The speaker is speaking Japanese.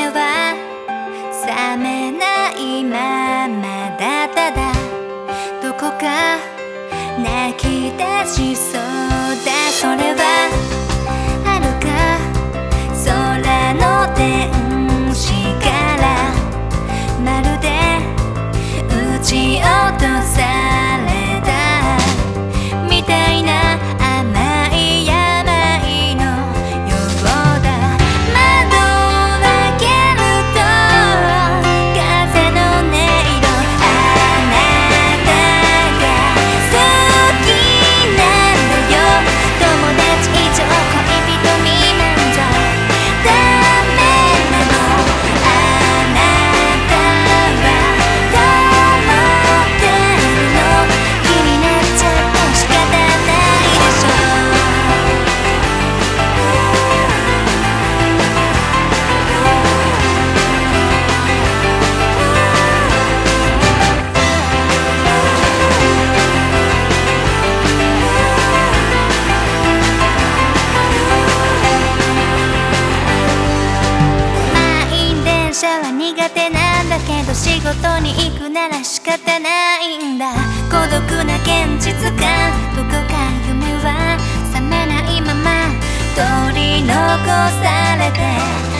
夢は覚めないままだただどこか泣き出しそうだ。それは遥か空の天使からまるで撃ち落とされたみたいな甘い病のようだ。窓を開けると風の音色、あなたが好きなんだよ。友達以上恋人未満じゃダメなの。あなたはどう思ってるの。気になっちゃって仕方ないでしょ。満員電車は苦手なんだけど仕事に行くなら仕方ないんだ。孤独な現実感どこか夢は覚めないまま取り残されて